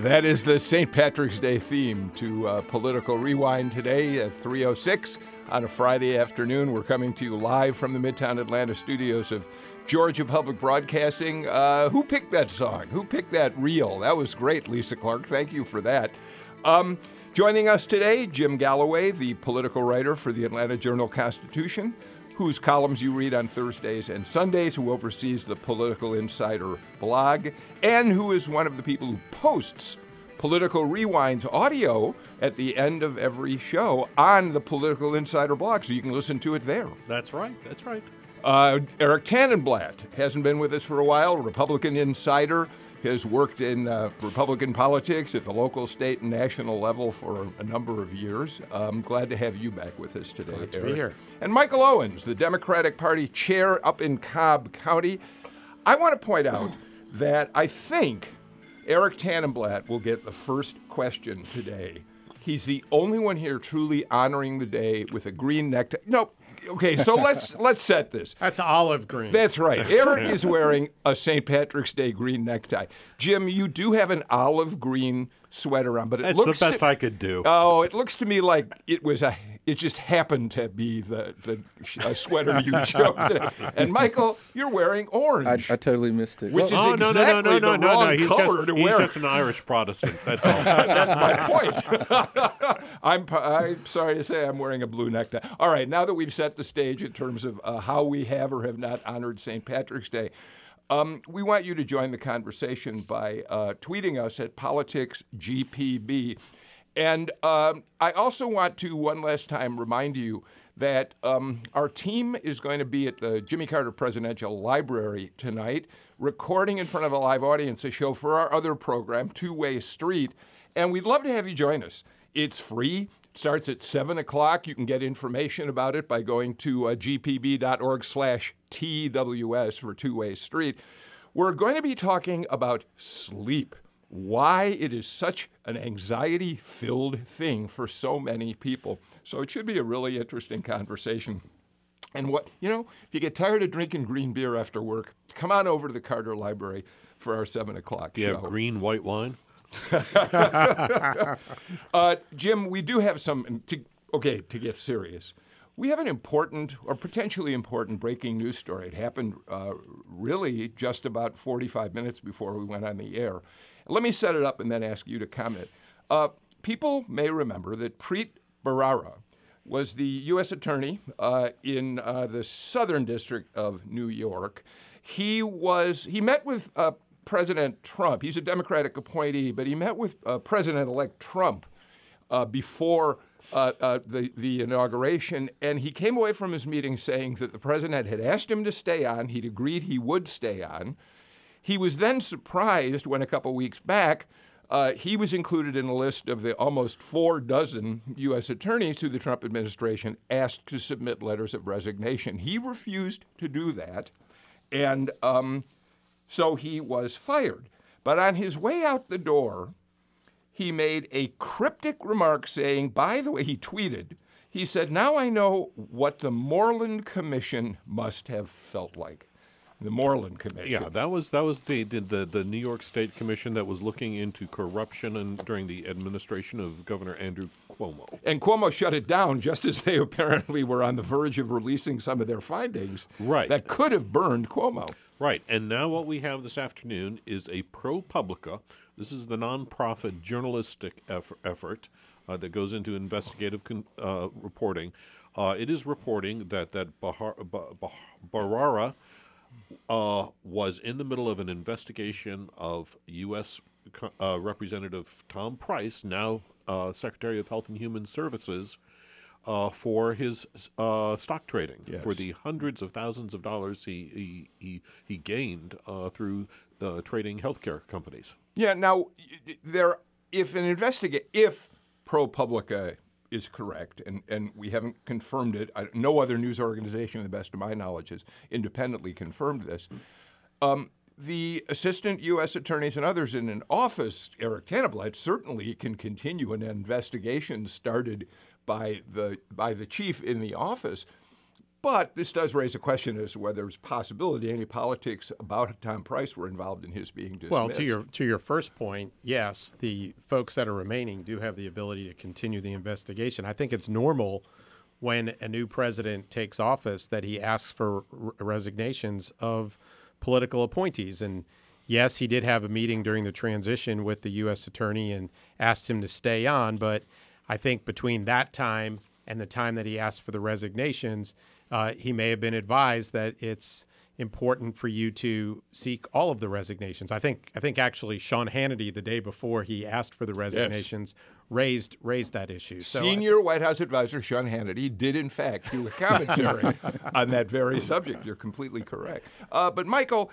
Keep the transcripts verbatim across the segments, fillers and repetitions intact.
That is the Saint Patrick's Day theme to uh, Political Rewind today at three oh six on a Friday afternoon. We're coming to you live from the Midtown Atlanta studios of Georgia Public Broadcasting. Uh, who picked that song? Who picked that reel? That was great, Lisa Clark. Thank you for that. Um, joining us today, Jim Galloway, the political writer for the Atlanta Journal-Constitution, whose columns you read on Thursdays and Sundays, who oversees the Political Insider blog, and who is one of the people who posts Political Rewind's audio at the end of every show on the Political Insider blog, so you can listen to it there. That's right. That's right. Uh, Eric Tannenblatt hasn't been with us for a while, Republican Insider, has worked in uh, Republican politics at the local, state, and national level for a number of years. I'm glad to have you back with us today, Glad to Eric. be here. And Michael Owens, the Democratic Party chair up in Cobb County. I want to point out that I think Eric Tannenblatt will get the first question today. He's the only one here truly honoring the day with a green necktie. Nope. Okay, so let's let's set this. That's olive green. That's right. Eric is wearing a Saint Patrick's Day green necktie. Jim, you do have an olive green sweater on, but it That's looks the best to, I could do. Oh, it looks to me like it was a. It just happened to be the the uh, sweater you chose. And Michael, you're wearing orange. I, I totally missed it. Which Well, is oh, no, exactly no, no, no, the no, wrong no, no. He's color just, to he's wear. just an Irish Protestant. That's all. That's my point. I'm, I'm sorry to say I'm wearing a blue necktie. All right, now that we've set the stage in terms of uh, how we have or have not honored Saint Patrick's Day, um, we want you to join the conversation by uh, tweeting us at politicsgpb. And um, I also want to one last time remind you that um, our team is going to be at the Jimmy Carter Presidential Library tonight, recording in front of a live audience a show for our other program, Two-Way Street, and we'd love to have you join us. It's free. It starts at seven o'clock. You can get information about it by going to uh, gpb.org slash TWS for Two-Way Street. We're going to be talking about sleep, why it is such an anxiety-filled thing for so many people. So it should be a really interesting conversation. And what, you know, if you get tired of drinking green beer after work, come on over to the Carter Library for our seven o'clock Do you show. have green white wine? uh, Jim, we do have some, to, okay, to get serious. We have an important or potentially important breaking news story. It happened uh, really just about forty-five minutes before we went on the air. Let me set it up and then ask you to comment. Uh, people may remember that Preet Bharara was the U S attorney uh, in uh, the Southern District of New York. He was he met with uh, President Trump. He's a Democratic appointee, but he met with uh, President-elect Trump uh, before uh, uh, the, the inauguration, and he came away from his meeting saying that the president had asked him to stay on. He'd agreed he would stay on. He was then surprised when a couple weeks back, uh, he was included in a list of the almost four dozen U S attorneys who the Trump administration asked to submit letters of resignation. He refused to do that, and um, so he was fired. But on his way out the door, he made a cryptic remark saying, by the way, he tweeted, he said, "Now I know what the Moreland Commission must have felt like." The Moreland Commission. Yeah, that was that was the, the, the, the New York State Commission that was looking into corruption and during the administration of Governor Andrew Cuomo. And Cuomo shut it down just as they apparently were on the verge of releasing some of their findings. Right. That could have burned Cuomo. Right, and now what we have this afternoon is a ProPublica. This is the nonprofit journalistic effort, effort uh, that goes into investigative con- uh, reporting. Uh, it is reporting that that Bahar- bah- bah- Bharara uh, was in the middle of an investigation of U S uh, Representative Tom Price, now uh, Secretary of Health and Human Services, Uh, for his uh, stock trading, yes. for the hundreds of thousands of dollars he he he, he gained uh, through uh, trading healthcare companies. Yeah. Now, there, if an investigate, if ProPublica is correct, and, and we haven't confirmed it, I, no other news organization, to the best of my knowledge, has independently confirmed this. Um, the assistant U S attorneys and others in an office, Eric Tannenblatt, certainly can continue an investigation started by the by the chief in the office. But this does raise a question as to whether there's a possibility any politics about Tom Price were involved in his being dismissed. Well, to your to your first point, yes, the folks that are remaining do have the ability to continue the investigation. I think it's normal when a new president takes office that he asks for r- resignations of political appointees. And yes, he did have a meeting during the transition with the U S attorney and asked him to stay on. But I think between that time and the time that he asked for the resignations, uh, he may have been advised that it's important for you to seek all of the resignations. I think I think actually Sean Hannity, the day before he asked for the resignations, yes. raised raised that issue. So Senior I, White House advisor Sean Hannity did, in fact, do a commentary on that very subject. You're completely correct. Uh, but, Michael,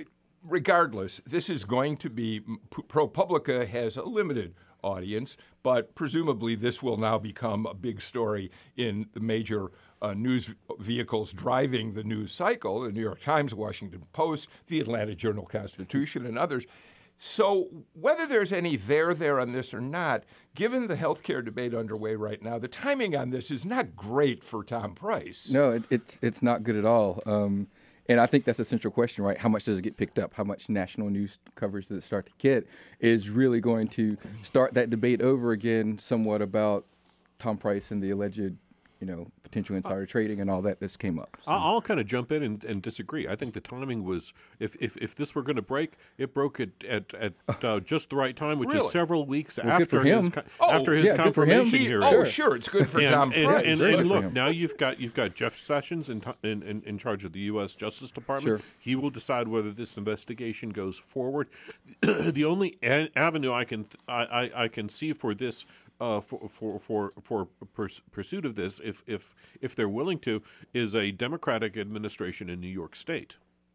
regardless, this is going to be – ProPublica has a limited audience, but presumably this will now become a big story in the major uh, news vehicles driving the news cycle, the New York Times, Washington Post, the Atlanta Journal-Constitution, and others. So whether there's any there there on this or not, given the health care debate underway right now, the timing on this is not great for Tom Price. No, it, it's it's not good at all. Um, and I think that's a central question, right? How much does it get picked up? How much national news coverage does it start to get? Is really going to start that debate over again somewhat about Tom Price and the alleged, you know, potential insider trading and all that that's came up. So. I'll, I'll kind of jump in and, and disagree. I think the timing was, if if, if this were going to break, it broke at at, at uh, just the right time, which really? is several weeks well, after his him. oh, after his yeah, confirmation he, hearing. Oh, sure. sure, it's good for and, Tom and, Price. And, Very and good for look, him. now you've got you've got Jeff Sessions in, in, in, in charge of the U S Justice Department. Sure. He will decide whether this investigation goes forward. The only a- avenue I can th- I, I, I can see for this. Uh, for for for for pers- pursuit of this, if if if they're willing to, is a Democratic administration in New York State.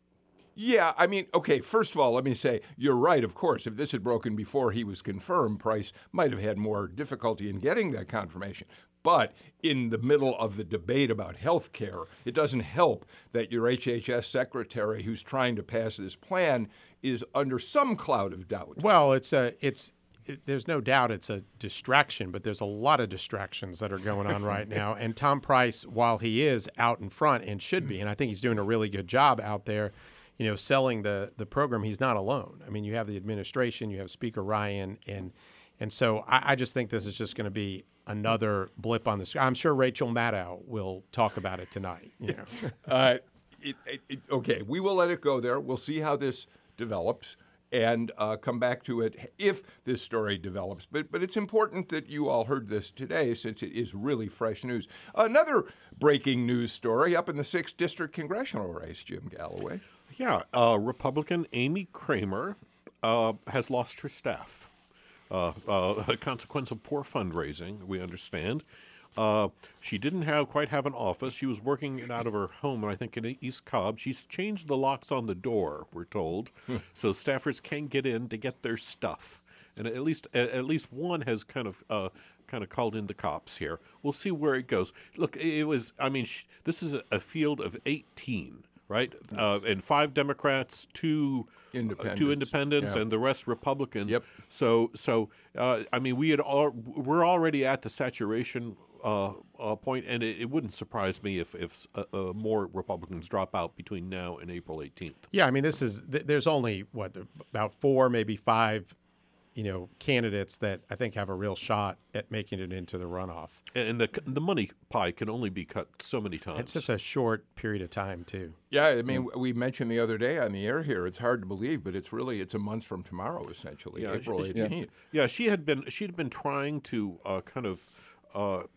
Yeah, I mean, okay, first of all, let me say, you're right, of course. If this had broken before he was confirmed, Price might have had more difficulty in getting that confirmation. But in the middle of the debate about health care, it doesn't help that your H H S secretary who's trying to pass this plan is under some cloud of doubt. Well, it's a it's. It, there's no doubt it's a distraction, but there's a lot of distractions that are going on right now. And Tom Price, while he is out in front and should be, and I think he's doing a really good job out there, you know, selling the the program, he's not alone. I mean, you have the administration, you have Speaker Ryan, and and so I, I just think this is just going to be another blip on the screen. I'm sure Rachel Maddow will talk about it tonight. You know. uh, it, it, it, okay, we will let it go there. We'll see how this develops and uh, come back to it if this story develops. But but it's important that you all heard this today since it is really fresh news. Another breaking news story up in the sixth District congressional race, Jim Galloway. Yeah, uh, Republican Amy Kramer uh, has lost her staff. Uh, uh, a consequence of poor fundraising, we understand. Uh, she didn't have quite have an office. She was working it out of her home, I think, in East Cobb. She's changed the locks on the door, we're told, hmm. so staffers can get in to get their stuff. And at least at, at least one has kind of uh, kind of called in the cops here. We'll see where it goes. Look, it was. I mean, sh- this is a, a field of eighteen, right? Yes. Uh, and five Democrats, two. Independents. Uh, two independents, yeah. and the rest Republicans. Yep. So, so uh, I mean, we had all we're already at the saturation uh, uh, point, and it, it wouldn't surprise me if if uh, uh, more Republicans drop out between now and April eighteenth. Yeah, I mean, this is th- there's only what about four, maybe five, you know, candidates that I think have a real shot at making it into the runoff. And the the money pie can only be cut so many times. It's just a short period of time, too. Yeah, I mean, we mentioned the other day on the air here, it's hard to believe, but it's really, it's a month from tomorrow, essentially, Yeah, April she- eighteenth. Yeah, she had been she had been trying to uh, kind of uh, uh,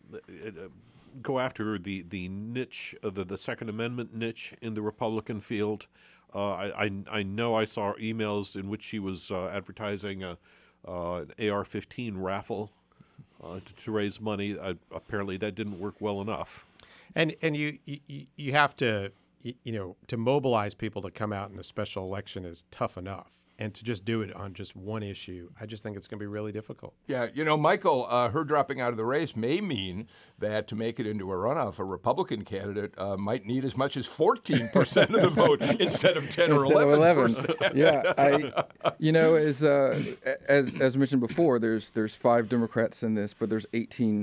go after the the niche, uh, the the Second Amendment niche in the Republican field. Uh, I, I I know I saw emails in which she was uh, advertising a, uh, an A R fifteen raffle uh, to, to raise money. Uh, apparently, that didn't work well enough. And and you you, you have to you, you know to mobilize people to come out in a special election is tough enough. And to just do it on just one issue, I just think it's going to be really difficult. Yeah, you know, Michael, uh, her dropping out of the race may mean that to make it into a runoff, a Republican candidate uh, might need as much as fourteen percent of the vote instead of ten Instead or eleven of percent. Yeah, I, you know, as uh, as as mentioned before, there's there's five Democrats in this, but there's eighteen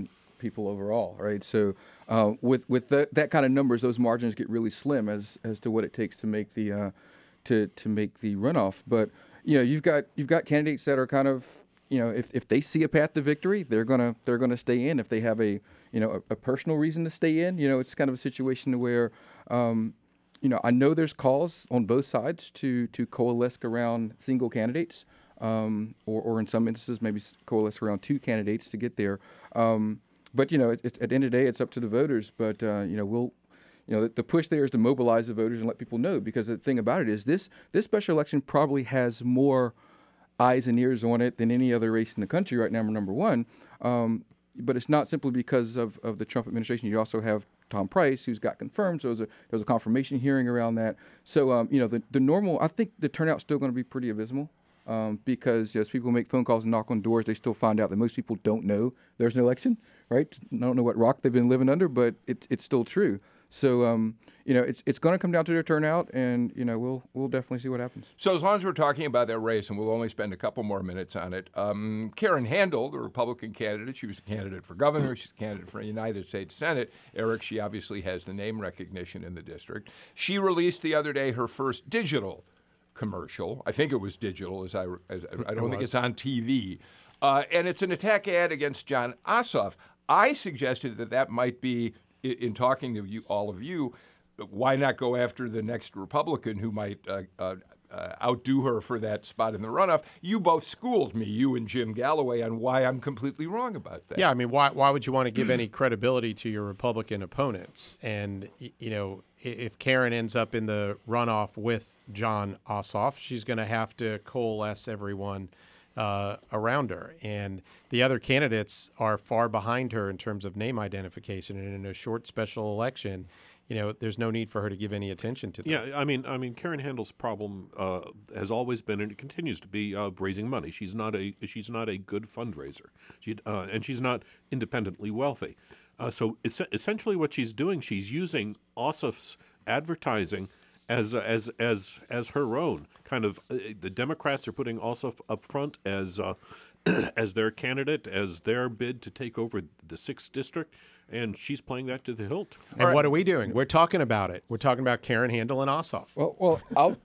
people overall, right? So uh, with with the, that kind of numbers, those margins get really slim as as to what it takes to make the uh, to to make the runoff. But you know, you've got you've got candidates that are kind of, you know, if, if they see a path to victory, they're gonna they're gonna stay in. If they have a you know a, a personal reason to stay in, you know, it's kind of a situation where um, you know I know there's calls on both sides to to coalesce around single candidates. Um, or, or in some instances, maybe coalesce around two candidates to get there. Um, but you know, it, it, at the end of the day, it's up to the voters. But uh, you know, we'll, you know, the, the push there is to mobilize the voters and let people know. Because the thing about it is, this this special election probably has more eyes and ears on it than any other race in the country right now. Number one, um, but it's not simply because of, of the Trump administration. You also have Tom Price, who's got confirmed. So there was a, there was a confirmation hearing around that. So um, you know, the the normal. I think the turnout's still going to be pretty abysmal. Um, because as people make phone calls and knock on doors, they still find out that most people don't know there's an election, right? Don't know what rock they've been living under, but it, it's still true. So, um, you know, it's it's going to come down to their turnout, and, you know, we'll we'll definitely see what happens. So as long as we're talking about that race, and we'll only spend a couple more minutes on it, um, Karen Handel, the Republican candidate, she was a candidate for governor, she's a candidate for the United States Senate. Eric, she obviously has the name recognition in the district. She released the other day her first digital commercial. I think it was digital, as I, as, I don't think it's on T V. Uh, and it's an attack ad against Jon Ossoff. I suggested that that might be, in, in talking to you, all of you, why not go after the next Republican who might uh, uh, uh, outdo her for that spot in the runoff? You both schooled me, you and Jim Galloway, on why I'm completely wrong about that. Yeah, I mean, why why would you want to give any credibility to your Republican opponents? And, you know, if Karen ends up in the runoff with Jon Ossoff, she's going to have to coalesce everyone uh, around her. And the other candidates are far behind her in terms of name identification. And in a short special election, you know, there's no need for her to give any attention to them. Yeah, I mean, I mean, Karen Handel's problem uh, has always been, and it continues to be, uh, raising money. She's not a she's not a good fundraiser, she, uh, and she's not independently wealthy. Uh, so es- essentially, what she's doing, she's using Ossoff's advertising as uh, as as as her own kind of. Uh, the Democrats are putting Ossoff up front as uh, as their candidate, as their bid to take over the sixth district. And she's playing that to the hilt. And right. What are we doing? We're talking about it. We're talking about Karen Handel and Ossoff. Well, well, I'll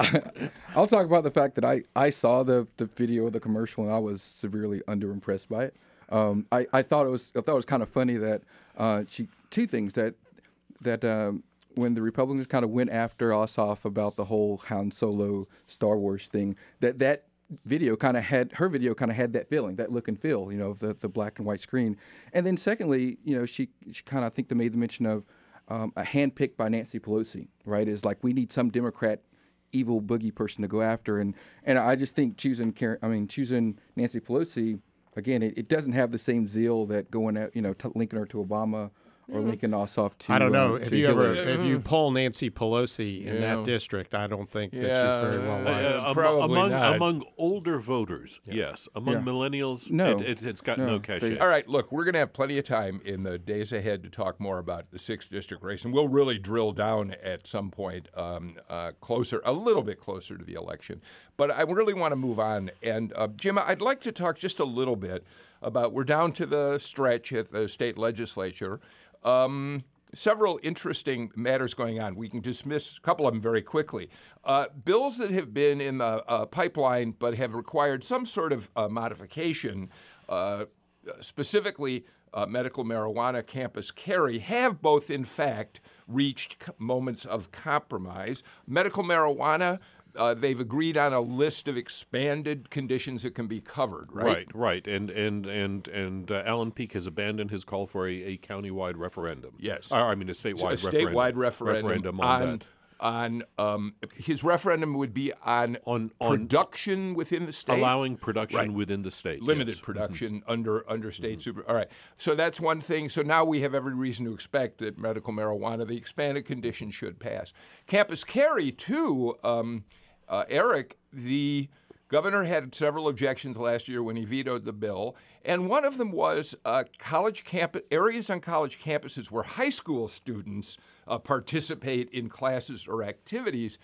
I'll talk about the fact that I, I saw the, the video of the commercial and I was severely underimpressed by it. Um, I, I thought it was I thought it was kind of funny that uh, she two things that that um, when the Republicans kind of went after Ossoff about the whole Han Solo Star Wars thing, that that video kind of had her video kind of had that feeling, that look and feel, you know, of the, the black and white screen. And then secondly, you know, she, she kind of, I think they made the mention of um, a handpicked by Nancy Pelosi, right? Is like, we need some Democrat evil boogie person to go after. And, and I just think choosing Karen, I mean, choosing Nancy Pelosi, again, it, it doesn't have the same zeal that going out, you know, t- linking her to Obama or linking Ossoff to. I don't know. Um, if to you ever, Hillary. if you poll Nancy Pelosi in Yeah. that district, I don't think that Yeah. she's very well Uh, liked. am- Probably among not. among older voters, yes. Among Yeah. millennials, No. it, it, it's got no, No, cachet. they- All right, look, we're going to have plenty of time in the days ahead to talk more about the sixth district race, and we'll really drill down at some point um, uh, closer, a little bit closer to the election. But I really want to move on. And uh, Jim, I'd like to talk just a little bit about, we're down to the stretch at the state legislature. Um, Several interesting matters going on. We can dismiss a couple of them very quickly. Uh, bills that have been in the uh, pipeline but have required some sort of uh, modification, uh, specifically uh, medical marijuana campus carry, have both, in fact, reached c- moments of compromise. Medical marijuana, uh, they've agreed on a list of expanded conditions that can be covered, right? Right, right, and and and and uh, Alan Peake has abandoned his call for a, a countywide referendum. Yes. Uh, I mean a statewide a referendum. statewide referendum, referendum on, on that. on um, his referendum would be on On- on- production within the state, Allowing production Right. within the state. limited yes. production under under state super. All right, so that's one thing. So now we have every reason to expect that medical marijuana, the expanded condition, should pass. Campus carry too. Um, uh, Eric, the governor had several objections last year when he vetoed the bill, and one of them was uh, college campus areas on college campuses where high school students uh, participate in classes or activities.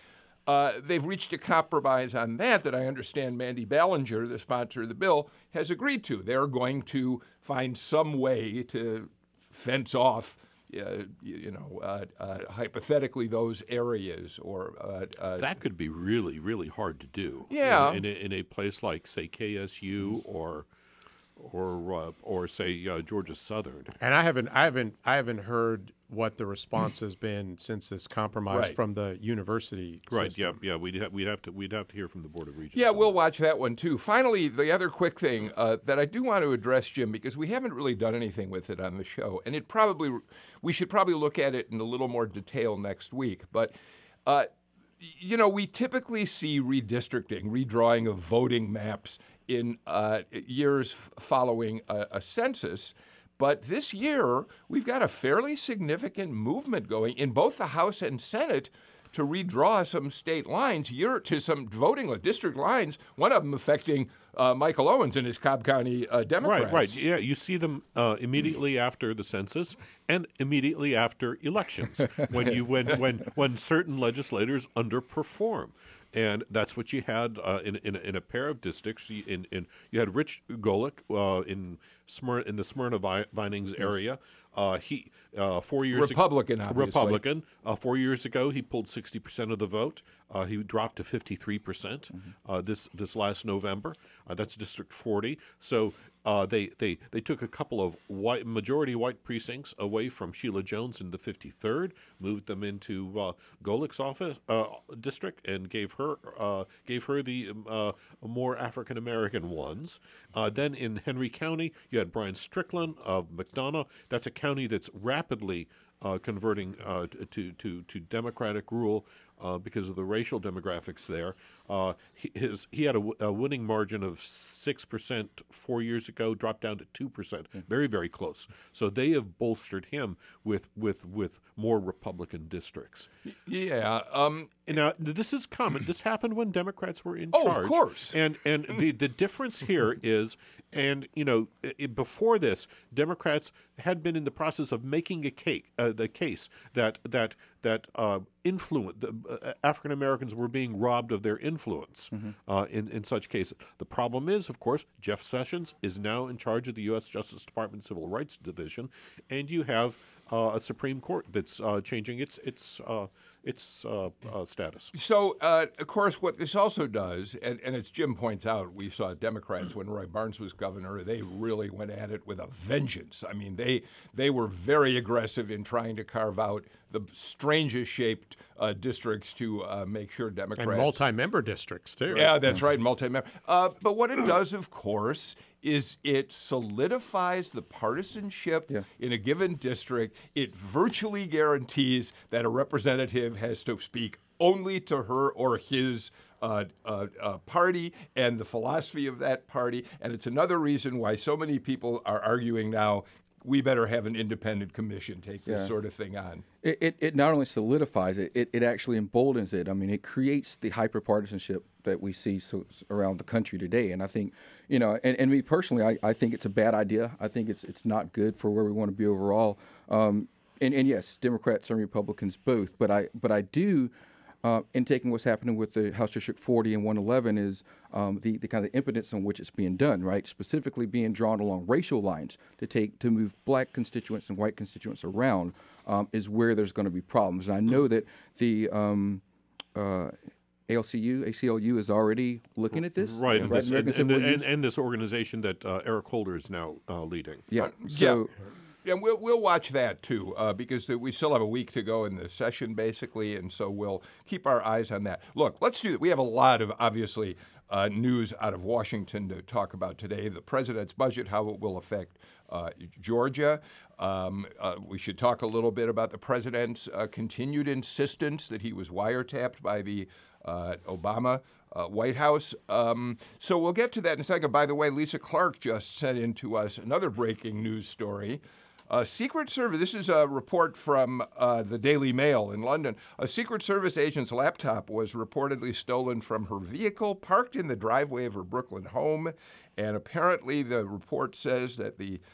Uh, they've reached a compromise on that that I understand Mandy Ballinger, the sponsor of the bill, has agreed to. They're going to find some way to fence off, uh, you, you know, uh, uh, hypothetically those areas. Or uh, uh, That could be really, really hard to do. Yeah. In, in, a, in a place like, say, K S U or or uh, or say uh, Georgia Southern. And I haven't, I haven't, I haven't heard what the response has been since this compromise Right. from the university Right. system. Yeah. Yeah. We'd have we'd have to we'd have to hear from the Board of Regents. Yeah, on we'll that. watch that one too. Finally, the other quick thing uh, that I do want to address, Jim, because we haven't really done anything with it on the show, and it probably we should probably look at it in a little more detail next week. But uh, you know, we typically see redistricting, redrawing of voting maps in uh, years f- following a, a census. But this year, we've got a fairly significant movement going in both the House and Senate to redraw some state lines, year to some voting li- district lines, one of them affecting uh, Michael Owens and his Cobb County uh, Democrats. Right, right. Yeah, you see them uh, immediately after the census and immediately after elections when you when when when certain legislators underperform. And that's what you had uh, in, in in a pair of districts. You- In, in you had Rich Golick uh, in Smyrna, in the Smyrna Vi- Vinings area. Uh, he uh, four years Republican, ago, obviously. Republican. Uh, four years ago, he pulled sixty percent of the vote. Uh, he dropped to fifty-three percent uh, this this last November. Uh, that's District forty. So uh, they they they took a couple of white majority white precincts away from Sheila Jones in the fifty-third, moved them into uh, Golick's office uh, district, and gave her uh, gave her the um, uh, more African American ones. Uh, then in Henry County, you had Brian Strickland of McDonough. That's a county that's rapidly uh, converting uh, to, to to Democratic rule uh, because of the racial demographics there. Uh, he, his he had a, w- a winning margin of six percent four years ago, dropped down to two percent, very very close. So they have bolstered him with with with more Republican districts. Yeah. Um, And now this is common. This happened when Democrats were in Oh, of charge. course. And and the, the difference here is, and you know, i- i- before this, Democrats had been in the process of making a cake, uh, the case that that that uh, influence the uh, African Americans were being robbed of their influence uh, in in such cases. The problem is, of course, Jeff Sessions is now in charge of the U S Justice Department Civil Rights Division, and you have uh, a Supreme Court that's uh, changing its its uh, its uh, uh, status. So, uh, of course, what this also does, and, and as Jim points out, we saw Democrats when Roy Barnes was governor, they really went at it with a vengeance. I mean, they they were very aggressive in trying to carve out the strangest shaped uh, districts to uh, make sure Democrats. And multi-member districts, too. Yeah, that's right, multi-member. Uh, but what it does, of course, is it solidifies the partisanship Yeah. in a given district. It virtually guarantees that a representative has to speak only to her or his uh, uh, uh, party and the philosophy of that party. And it's another reason why so many people are arguing now, we better have an independent commission take this Yeah. sort of thing on. It, it, it not only solidifies it, it, it actually emboldens it. I mean, it creates the hyperpartisanship that we see so, around the country today. And I think, you know, and, and me personally, I, I think it's a bad idea. I think it's it's not good for where we want to be overall. Um, and, and yes, Democrats and Republicans both. But I but I do, uh, in taking what's happening with the House District forty and one eleven, is um, the, the kind of impotence on which it's being done, right? Specifically being drawn along racial lines to take to move black constituents and white constituents around um, is where there's going to be problems. And I know that the um, uh, A L C U, A C L U is already looking at this. Right, and, this, American and, Civil and, and, Unions. and this organization that uh, Eric Holder is now uh, leading. Yeah. So, And we'll we'll watch that too, uh, because the, we still have a week to go in the session, basically, and so we'll keep our eyes on that. Look, let's do. We have a lot of obviously uh, news out of Washington to talk about today. The president's budget, how it will affect uh, Georgia. Um, uh, we should talk a little bit about the president's uh, continued insistence that he was wiretapped by the uh, Obama uh, White House. Um, so we'll get to that in a second. By the way, Lisa Clark just sent in to us another breaking news story. Uh, Secret Service, this is a report from uh, the Daily Mail in London. A Secret Service agent's laptop was reportedly stolen from her vehicle, parked in the driveway of her Brooklyn home. And apparently the report says that the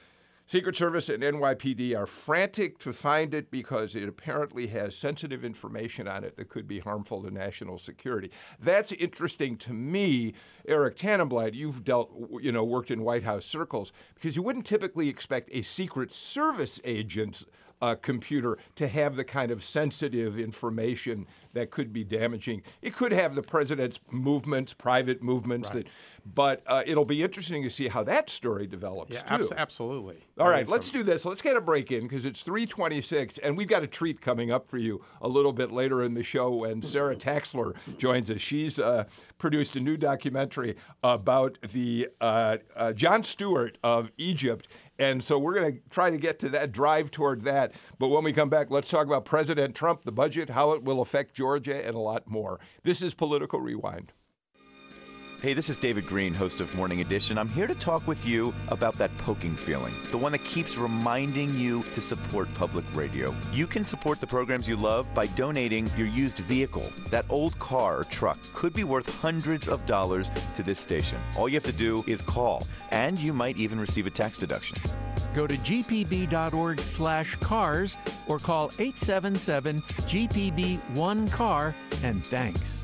Secret Service and N Y P D are frantic to find it because it apparently has sensitive information on it that could be harmful to national security. That's interesting to me. Eric Tannenblatt, you've dealt, you know, worked in White House circles, because you wouldn't typically expect a Secret Service agent's uh, computer to have the kind of sensitive information that could be damaging. It could have the president's movements, private movements, right. that. But uh, it'll be interesting to see how that story develops, yeah, too. Abs- absolutely. All right, let's do this. Let's get a break in, because it's three twenty-six, and we've got a treat coming up for you a little bit later in the show when Sarah Taxler joins us. She's uh, produced a new documentary about the uh, uh, Jon Stewart of Egypt, and so we're going to try to get to that, drive toward that. But when we come back, let's talk about President Trump, the budget, how it will affect Georgia, and a lot more. This is Political Rewind. Hey, this is David Green, host of Morning Edition. I'm here to talk with you about that poking feeling, the one that keeps reminding you to support public radio. You can support the programs you love by donating your used vehicle. That old car or truck could be worth hundreds of dollars to this station. All you have to do is call, and you might even receive a tax deduction. Go to g p b dot org slash cars or call eight seven seven G P B one car, and thanks.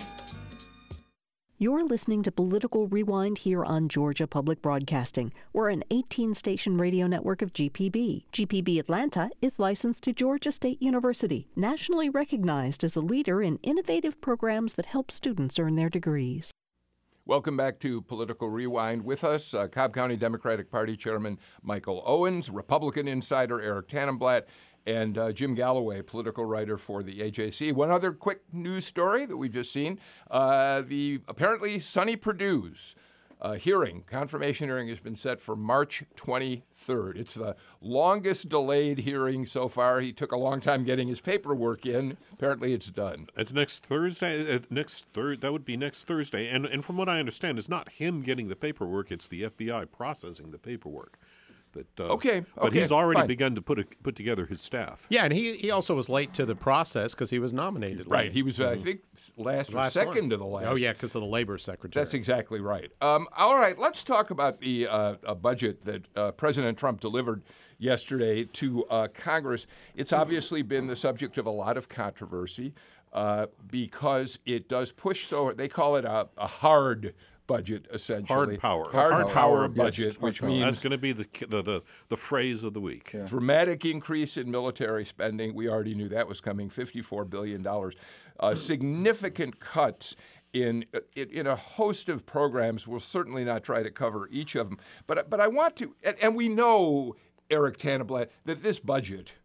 You're listening to Political Rewind here on Georgia Public Broadcasting. We're an eighteen-station radio network of G P B. G P B Atlanta is licensed to Georgia State University, nationally recognized as a leader in innovative programs that help students earn their degrees. Welcome back to Political Rewind. With us, uh, Cobb County Democratic Party Chairman Michael Owens, Republican insider Eric Tannenblatt, and uh, Jim Galloway, political writer for the A J C. One other quick news story that we've just seen. Uh, the apparently Sonny Perdue's uh, hearing, confirmation hearing, has been set for March twenty-third. It's the longest delayed hearing so far. He took a long time getting his paperwork in. Apparently it's done. It's next Thursday. Uh, next third. That would be next Thursday. And and from what I understand, it's not him getting the paperwork. It's the F B I processing the paperwork. That, uh, okay, but okay, he's already fine. begun to put a, put together his staff. Yeah, and he, he also was late to the process because he was nominated. Right, late. he was, uh, Mm-hmm. I think, last or Last second one. to the last. Oh, yeah, because of the labor secretary. That's exactly right. Um, all right, let's talk about the uh, a budget that uh, President Trump delivered yesterday to uh, Congress. It's obviously been the subject of a lot of controversy uh, because it does push, so they call it a, a hard budget, essentially. Hard power. Hard, Hard power, power, budget, yes, which hard power. means That's going to be the, the the the phrase of the week. Yeah. dramatic increase in military spending. We already knew that was coming, fifty-four billion dollars. Uh, significant cuts in, in in a host of programs. We'll certainly not try to cover each of them. But, but I want to, and, and we know, Eric Tannenblatt, that this budget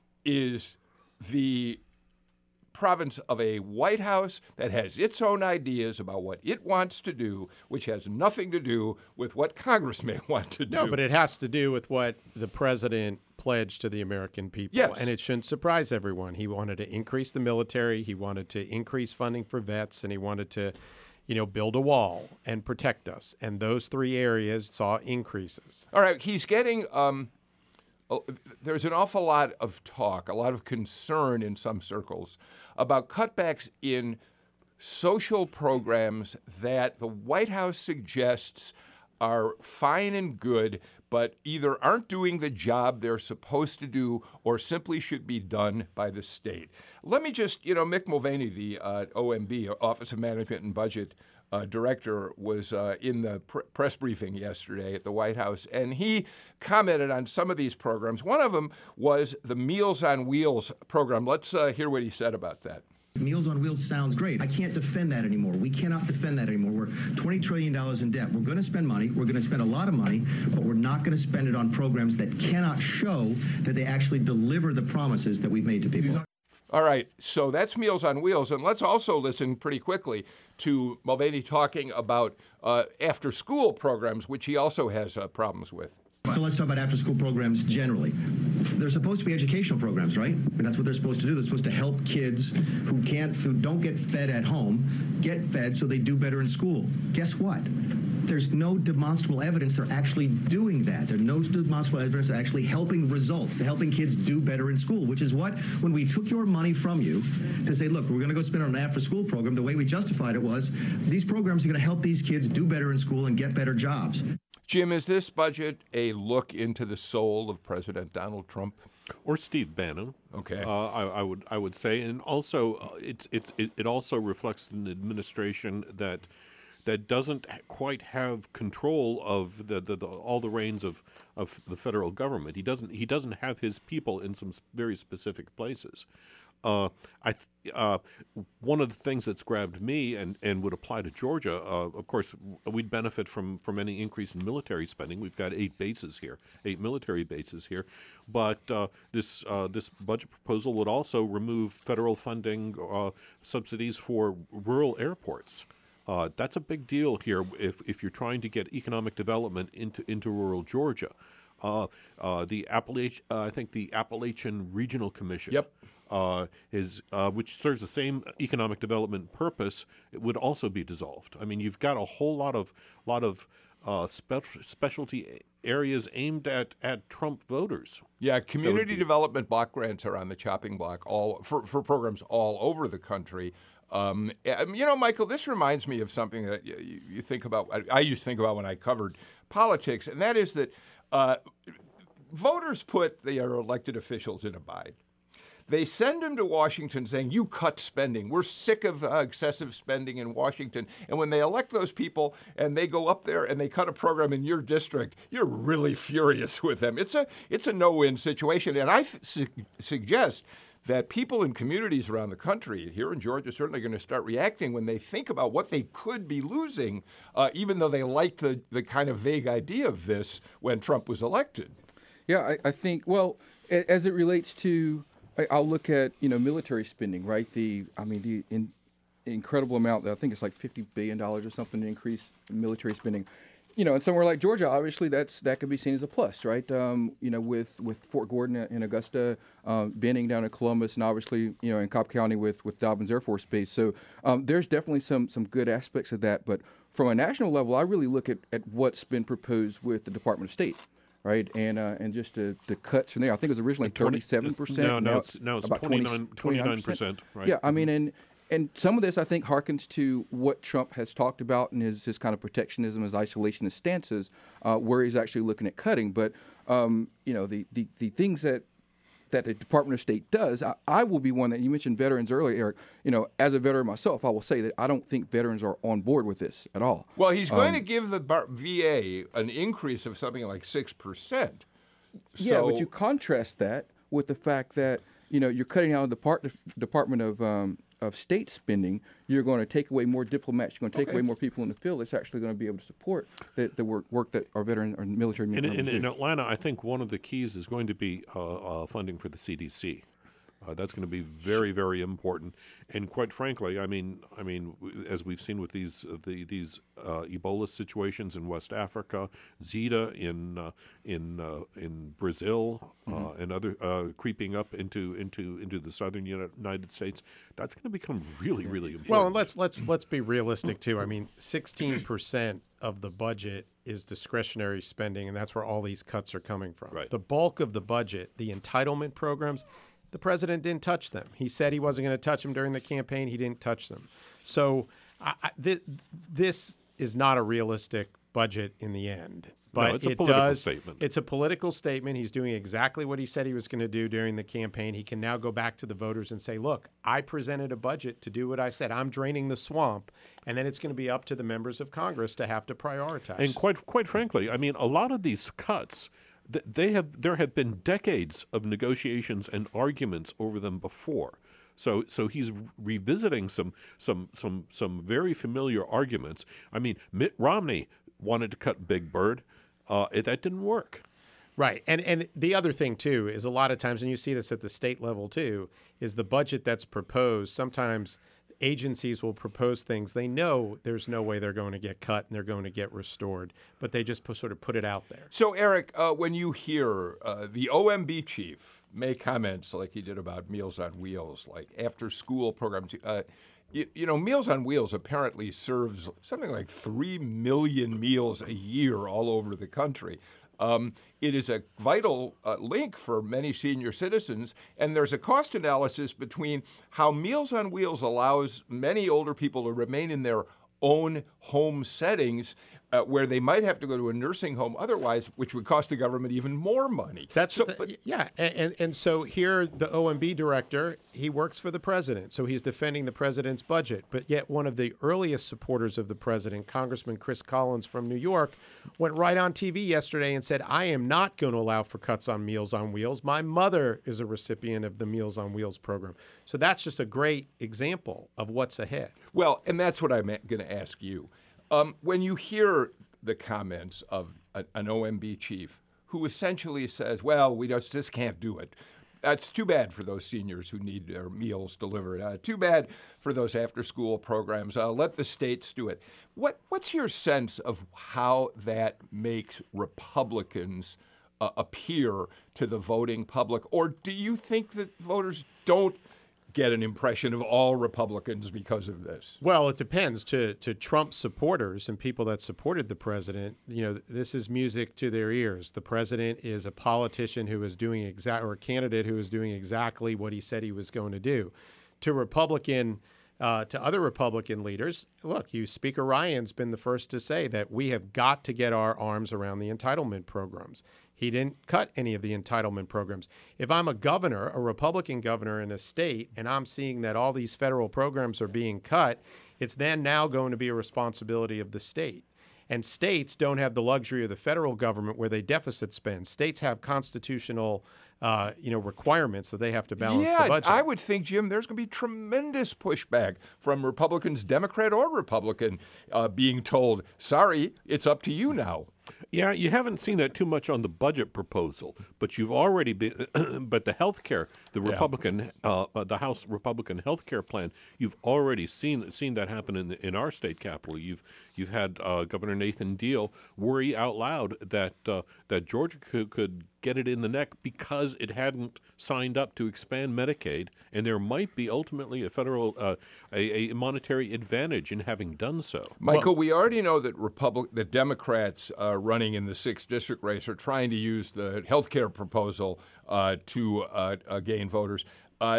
is the province of a White House that has its own ideas about what it wants to do, which has nothing to do with what Congress may want to do. No, but it has to do with what the president pledged to the American people. Yes. And it shouldn't surprise everyone. He wanted to increase the military, he wanted to increase funding for vets, and he wanted to, you know, build a wall and protect us. And those three areas saw increases. All right, he's getting, um, oh, there's an awful lot of talk, a lot of concern in some circles about cutbacks in social programs that the White House suggests are fine and good, but either aren't doing the job they're supposed to do or simply should be done by the state. Let me just, you know, Mick Mulvaney, the uh, O M B, Office of Management and Budget uh, Director, was uh, in the pr- press briefing yesterday at the White House, and he commented on some of these programs. One of them was the Meals on Wheels program. Let's uh, hear what he said about that. Meals on Wheels sounds great. I can't defend that anymore. We cannot defend that anymore. We're twenty trillion dollars in debt. We're going to spend money. We're going to spend a lot of money, but we're not going to spend it on programs that cannot show that they actually deliver the promises that we've made to people. All right, so that's Meals on Wheels. And let's also listen pretty quickly to Mulvaney talking about uh, after-school programs, which he also has uh, problems with. So let's talk about after-school programs generally. They're supposed to be educational programs, right? And that's what they're supposed to do. They're supposed to help kids who can't, who don't get fed at home, get fed so they do better in school. Guess what? There's no demonstrable evidence they're actually doing that. There's no demonstrable evidence they're actually helping results. They're helping kids do better in school, which is what, when we took your money from you to say, look, we're going to go spend on an after-school program, the way we justified it was, these programs are going to help these kids do better in school and get better jobs. Jim, is this budget a look into the soul of President Donald Trump? Or Steve Bannon? Okay. Uh, I, I would I would say, and also uh, it's it's it, it also reflects an administration that that doesn't quite have control of the, the, the all the reins of, of the federal government. He doesn't he doesn't have his people in some very specific places. Uh, I th- uh, one of the things that's grabbed me and, and would apply to Georgia, uh, of course, we'd benefit from, from any increase in military spending. We've got eight bases here, eight military bases here. But uh, this uh, this budget proposal would also remove federal funding, uh, subsidies for rural airports. Uh, that's a big deal here if, if you're trying to get economic development into, into rural Georgia. Uh, uh, the Appalach- uh, I think the Appalachian Regional Commission, Yep. uh, is uh, which serves the same economic development purpose, it would also be dissolved. I mean, you've got a whole lot of lot of uh, spe- specialty areas aimed at, at Trump voters. Yeah, community development block grants are on the chopping block all for, for programs all over the country. Um, you know, Michael, this reminds me of something that you, you think about. I, I used to think about when I covered politics, and that is that uh, voters put their elected officials in a bind. They send them to Washington saying, you cut spending. We're sick of uh, excessive spending in Washington. And when they elect those people and they go up there and they cut a program in your district, you're really furious with them. It's a it's a no-win situation. And I f- su- suggest that people in communities around the country, here in Georgia, certainly going to start reacting when they think about what they could be losing, uh, even though they liked the, the kind of vague idea of this when Trump was elected. Yeah, I, I think, well, a- as it relates to, I, I'll look at, you know, military spending, right? The, I mean, the in, incredible amount, I think it's like fifty billion dollars or something to increase military spending. You know, and somewhere like Georgia, obviously, that's that could be seen as a plus, right? Um, you know, with, with Fort Gordon in Augusta, um, Benning down in Columbus, and obviously, you know, in Cobb County with, with Dobbins Air Force Base. So um, there's definitely some some good aspects of that. But from a national level, I really look at, at what's been proposed with the Department of State, right? And uh, and just the, the cuts from there. I think it was originally thirty-seven percent. No, no, it's, no, it's about twenty-nine percent, right? Yeah, I mean, and and some of this, I think, harkens to what Trump has talked about in his, his kind of protectionism, his isolationist stances, uh, where he's actually looking at cutting. But, um, you know, the, the, the things that that the Department of State does, I, I will be one that, you mentioned veterans earlier, Eric. You know, as a veteran myself, I will say that I don't think veterans are on board with this at all. Well, he's going Um, to give the bar- V A an increase of something like six percent. Yeah, but you contrast that with the fact that, you know, you're cutting out the Depart- Department of um, of State spending. You're going to take away more diplomats. You're going to take Okay. away more people in the field. It's actually going to be able to support the, the work, work that our veteran or military In, members in, do. in Atlanta, I think one of the keys is going to be uh, uh, funding for the C D C. Uh, that's going to be very, very important. And quite frankly, I mean, I mean, w- as we've seen with these uh, the, these uh, Ebola situations in West Africa, Zika in uh, in uh, in Brazil, uh, and other uh, creeping up into into into the southern Uni- United States, that's going to become really, really important. Well, and let's let's let's be realistic too. I mean, sixteen percent of the budget is discretionary spending, and that's where all these cuts are coming from. Right. The bulk of the budget, the entitlement programs, the president didn't touch them. He said he wasn't going to touch them during the campaign. He didn't touch them. So I, I, this, this is not a realistic budget in the end. But it's a it political does, statement. It's a political statement. He's doing exactly what he said he was going to do during the campaign. He can now go back to the voters and say, look, I presented a budget to do what I said. I'm draining the swamp. And then it's going to be up to the members of Congress to have to prioritize. And quite quite frankly, I mean, a lot of these cuts, th- they have there have been decades of negotiations and arguments over them before. So so he's revisiting some some some some very familiar arguments. I mean, Mitt Romney wanted to cut Big Bird. Uh, it, that didn't work. Right. And and the other thing, too, is a lot of times, and you see this at the state level, too, is the budget that's proposed. Sometimes agencies will propose things. They know there's no way they're going to get cut and they're going to get restored, but they just put, sort of put it out there. So, Eric, uh, when you hear uh, the O M B chief make comments like he did about Meals on Wheels, like after-school programs, uh, you, you know, Meals on Wheels apparently serves something like three million meals a year all over the country. Um, it is a vital uh, link for many senior citizens, and there's a cost analysis between how Meals on Wheels allows many older people to remain in their own home settings uh, where they might have to go to a nursing home otherwise, which would cost the government even more money. That's so, the- but, yeah, and, and and so here the O M B director, he works for the president, so he's defending the president's budget. But yet one of the earliest supporters of the president, Congressman Chris Collins from New York, went right on T V yesterday and said, "I am not going to allow for cuts on Meals on Wheels. My mother is a recipient of the Meals on Wheels program." So that's just a great example of what's ahead. well, and that's what I'm going to ask you. Um, when you hear the comments of a, an O M B chief who essentially says, well, we just, just can't do it. That's too bad for those seniors who need their meals delivered. Uh, too bad for those after-school programs. Uh, let the states do it. What, what's your sense of how that makes Republicans uh, appear to the voting public? Or do you think that voters don't get an impression of all Republicans because of this? Well, it depends. To to Trump supporters and people that supported the president, you know, this is music to their ears. The president is a politician who is doing exact or a candidate who is doing exactly what he said he was going to do. To Republican, uh, to other Republican leaders, look, you Speaker Ryan's been the first to say that we have got to get our arms around the entitlement programs. He didn't cut any of the entitlement programs. If I'm a governor, a Republican governor in a state, and I'm seeing that all these federal programs are being cut, it's then now going to be a responsibility of the state. And states don't have the luxury of the federal government where they deficit spend. States have constitutional uh, you know, requirements that they have to balance yeah, the budget. I would think, Jim, there's going to be tremendous pushback from Republicans, Democrat or Republican, uh, being told, sorry, it's up to you now. Yeah, you haven't seen that too much on the budget proposal, but you've already been. But the health care, the Yeah. Republican, uh, uh, the House Republican health care plan, you've already seen seen that happen in the, in our state capital. You've you've had uh, Governor Nathan Deal worry out loud that uh, that Georgia could, could get it in the neck because it hadn't signed up to expand Medicaid, and there might be ultimately a federal uh, a, a monetary advantage in having done so. Michael, we already know that Republic, the Democrats uh, running in the sixth district race are trying to use the health care proposal uh, to uh, uh, gain voters. Uh,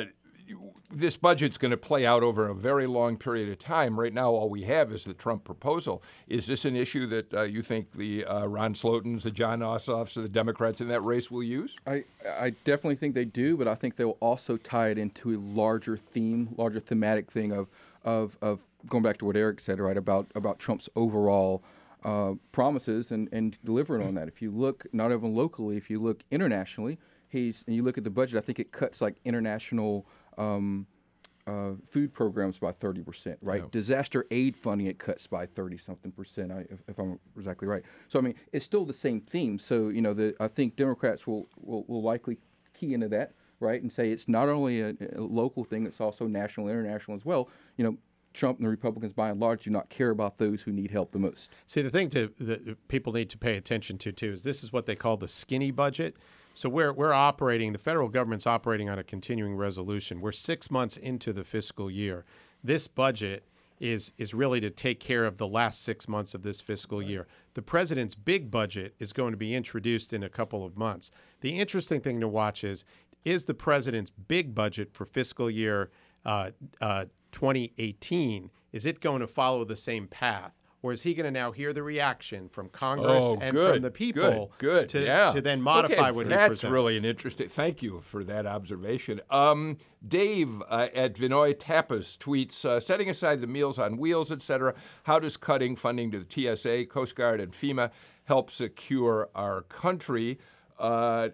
this budget's going to play out over a very long period of time. Right now, all we have is the Trump proposal. Is this an issue that uh, you think the uh, Ron Slotins, the John Ossoffs, or the Democrats in that race will use? I, I definitely think they do, but I think they'll also tie it into a larger theme, larger thematic thing of of, of going back to what Eric said, right, about, about Trump's overall uh, promises and, and delivering on that. If you look, not even locally, if you look internationally, he's and you look at the budget, I think it cuts like international um, uh, food programs by thirty percent, right? Yeah. Disaster aid funding, it cuts by thirty-something percent, I, if, if I'm exactly right. So, I mean, it's still the same theme. So, you know, the, I think Democrats will, will, will likely key into that, right, and say it's not only a, a local thing, it's also national, international as well. You know, Trump and the Republicans, by and large, do not care about those who need help the most. See, the thing to, that people need to pay attention to, too, is this is what they call the skinny budget. So we're, we're operating, the federal government's operating on a continuing resolution. We're six months into the fiscal year. This budget is, is really to take care of the last six months of this fiscal right. year. The president's big budget is going to be introduced in a couple of months. The interesting thing to watch is, is the president's big budget for fiscal year uh, uh, twenty eighteen, is it going to follow the same path? Or is he going to now hear the reaction from Congress oh, and good, from the people good, good. To, yeah. to then modify okay, what he that's presents? That's really an interesting. Thank you for that observation. Um, Dave uh, at Vinoy Tapas tweets, uh, setting aside the Meals on Wheels, et cetera, how does cutting funding to the T S A, Coast Guard, and FEMA help secure our country? Uh,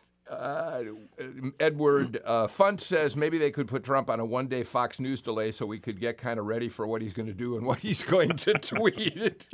Uh, Edward uh, Funt says maybe they could put Trump on a one-day Fox News delay so we could get kind of ready for what he's going to do and what he's going to tweet.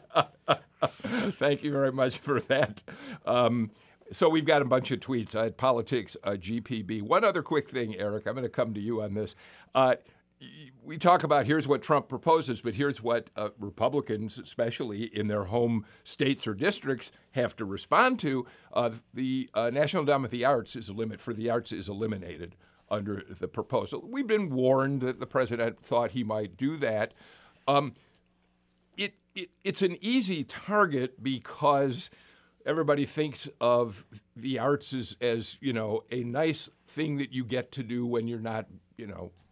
Thank you very much for that. Um, so we've got a bunch of tweets at Politics uh, G P B. One other quick thing, Eric. I'm going to come to you on this. Uh, We talk about here's what Trump proposes, but here's what uh, Republicans, especially in their home states or districts, have to respond to. Uh, the uh, National Endowment of the Arts is a limit for the arts is eliminated under the proposal. We've been warned that the president thought he might do that. Um, it, it it's an easy target because everybody thinks of the arts as, as you know a nice thing that you get to do when you're not you know.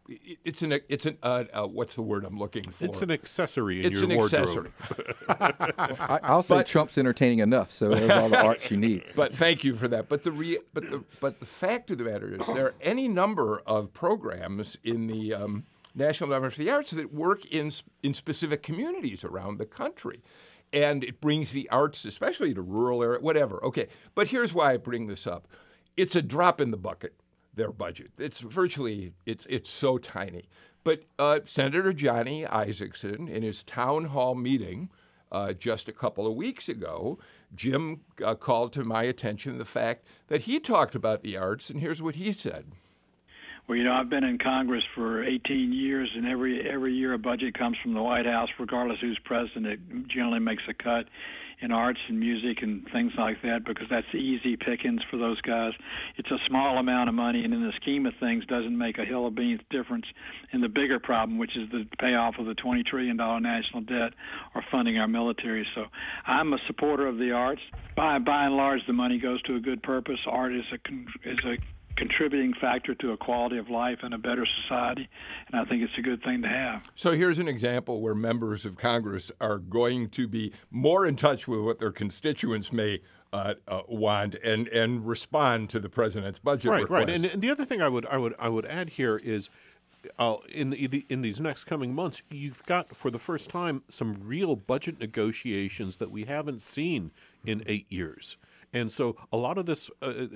it, it's an it's an uh, uh, what's the word I'm looking for? It's an accessory in it's your an wardrobe. accessory. I, I'll say But- Trump's entertaining enough, so there's all the arts you need. But thank you for that. But the re- but the but the fact of the matter is, there are any number of programs in the um, National Endowment for the Arts that work in s- in specific communities around the country, and it brings the arts, especially to rural area, whatever. Okay, but here's why I bring this up: it's a drop in the bucket. Their budget. It's virtually it's it's so tiny. But uh, Senator Johnny Isakson, in his town hall meeting uh, just a couple of weeks ago, Jim uh, called to my attention the fact that he talked about the arts, and here's what he said. Well, you know, I've been in Congress for eighteen years, and every every year a budget comes from the White House, regardless who's president. It generally makes a cut in arts and music and things like that because that's the easy pickings for those guys. It's a small amount of money, and in the scheme of things doesn't make a hill of beans difference in the bigger problem, which is the payoff of the twenty trillion dollars national debt or funding our military. So I'm a supporter of the arts. By, by and large, the money goes to a good purpose. Art is a, is a contributing factor to a quality of life and a better society, and I think it's a good thing to have. So here's an example where members of Congress are going to be more in touch with what their constituents may uh, uh, want and and respond to the president's budget Right, request. right. And, and the other thing I would I would I would add here is, uh, in the, in these next coming months, you've got for the first time some real budget negotiations that we haven't seen in eight years, and so a lot of this. Uh,